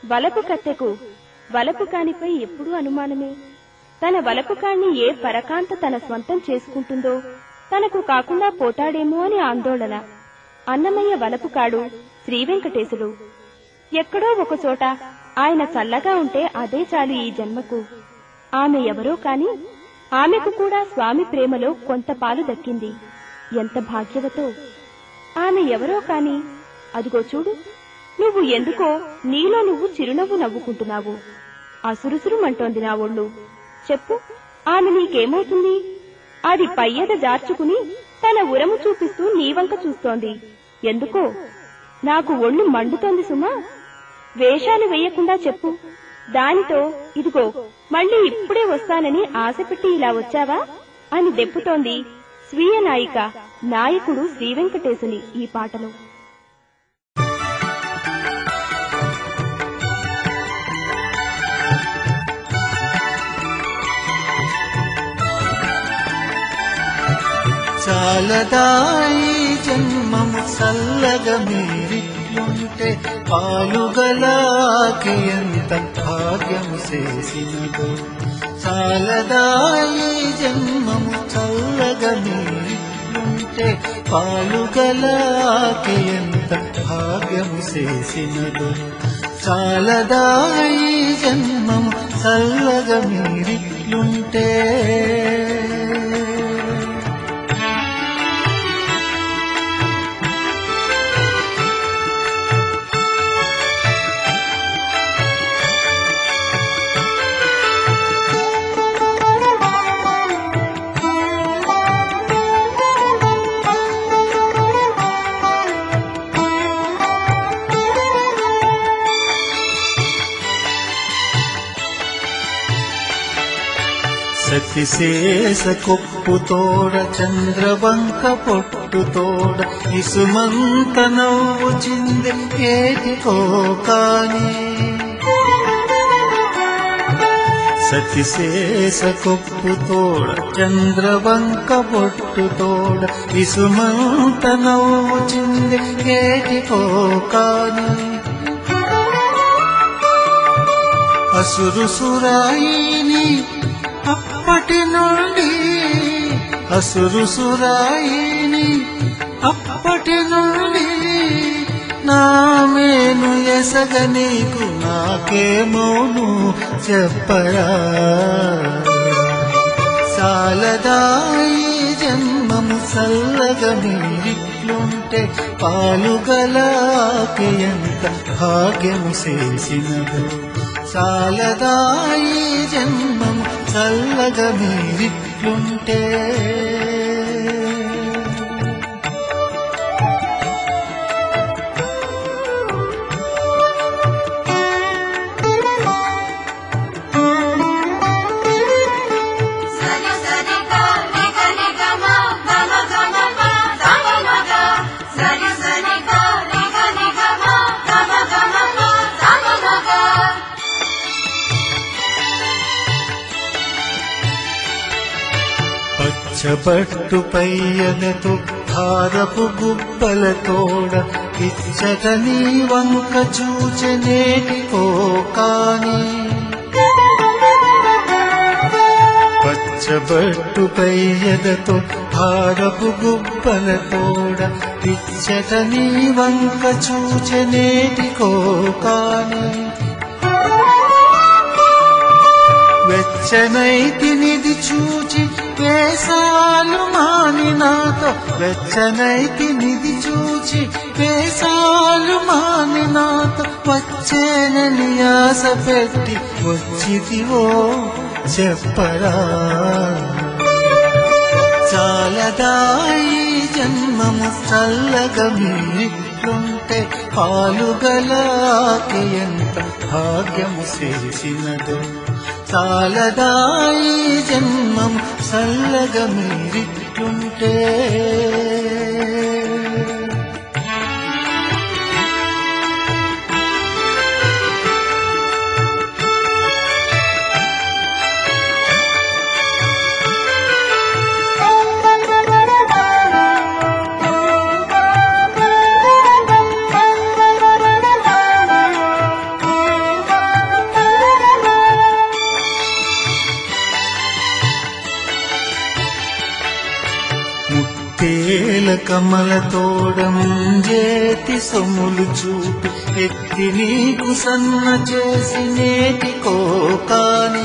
వలపు కత్తెకు వలపు కానిపై ఎప్పుడూ అనుమానమే. తన వలపు కాణ్ణి ఏ పరకాంత తన స్వంతం చేసుకుంటుందో తనకు కాకుండా పోతాడేమో అని ఆందోళన. అన్నమయ్య వలపుకాడు శ్రీవెంకటేశుడు. ఎక్కడో ఒకచోట ఆయన చల్లగా ఉంటే అదే చాలు ఈ జన్మకు. ఆమె ఎవరో కాని ఆమెకు కూడా స్వామి ప్రేమలో కొంత పాలు దక్కింది. ఎంత భాగ్యవతో! ఆమె ఎవరో కాని అదిగో చూడు, నువ్వు ఎందుకో నీలో నువ్వు చిరునవ్వు నవ్వుకుంటున్నావు. అసురుసురుమంటోంది నా ఒళ్ళు. చెప్పు, ఆమె నీకేమవుతుంది? అది పయ్యద జార్చుకుని తన ఉరము చూపిస్తూ నీవంక చూస్తోంది. ఎందుకో నాకు ఒళ్ళు మండుతోంది సుమా. వేషాలు వేయకుండా చెప్పు. దానితో ఇదిగో మళ్ళీ ఇప్పుడే వస్తానని ఆశపెట్టి ఇలా వచ్చావా అని దెప్పుతోంది స్వీయ నాయిక నాయకుడు శ్రీవెంకటేశుని ఈ పాటలో. చాలదాయి జన్మము చల్లగా మీరిట్లుంటే పాలుగలాకి ఎంత భాగ్యము చేసినదో. చాలదాయి జన్మము చల్లగా మీరిట్లుంటే పాలుగలాకి ఎంత భాగ్యము చేసినదో. చాలదాయి జన్మము చల్లగా మీరిట్లుంటే. సతిశేష కొప్పుతోడ చంద్రవంక పొట్టుతోడ ఇసుమంత నవ్వు చింది ఏటికో కాని. సతిశేష కొప్పుతోడ చంద్రవంక పొట్టుతోడ ఇసుమంత నవ్వు చింది ఏటికో కాని. అసురుసురాయిని అప్పటి నుండి అసురుసురాయిని అప్పటి నుండి నామేను ఎసగ నీకు నాకేమోను చెప్పరా. చాలదాయి జన్మము చల్లగా మీరిట్లుంటే పాలుగలాకి ఎంత భాగ్యము చేసినదో. చాలదాయి జన్మము చల్లగా మీరిట్లుంటే. పట్టు పయ్యలతో హారపు గుబ్బలతోడ ఇచ్చట నీ వంక చూచెనేటికో కాని. పచ్చబట్టు పయ్యలతో హారపు గుబ్బలతోడ ఇచ్చట నీ వంక చూచెనేటికో కాని. వెచ్చనైతినిది చూచి వేసాలు మాని నాతో. వెచ్చనైతినిది చూచి వేసాలు మాని నాతో. వచ్చేనని ఆశ పెట్టి వచ్చితివో చెప్పరా. చాలదాయి జన్మము చల్లగా మీరిట్లుంటే పాలుగలాకి ఎంత భాగ్యము చేసినదో. చాలదాయి జన్మం చల్లగా మీరిట్లుంటే. కమలతోడముంజేతి సొమ్ములు చూపి ఎత్తి నీకు సన్న చేసి నేటికో కాని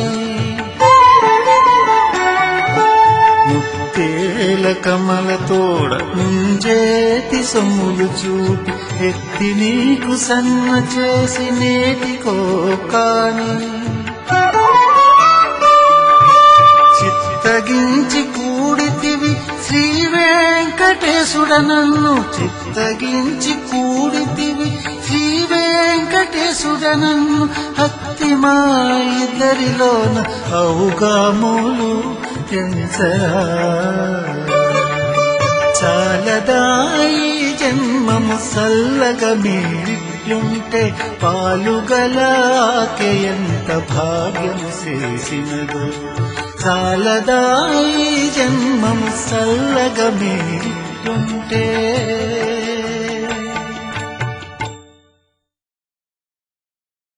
ముత్తేల కమలతోడముంజేతి సొమ్ములు చూపి ఎత్తి నీకు సన్న చేసి నేటికో కాని చిత్తగించి కూడితివి శ్రీ వెంకటేశుడనన్ను చిత్తగించి కూడితివి శ్రీ వెంకటేశుడనన్ను హత్తి మా ఇద్దరిలోన అవుగాములు ఎంచరా చాలదాయి జన్మము సల్లగా మీరిట్లుంటే పాలుగలాకే ఎంత భాగ్యము చేసినదో చాలదాయి జన్మము సల్లగా మీరిట్లుంటే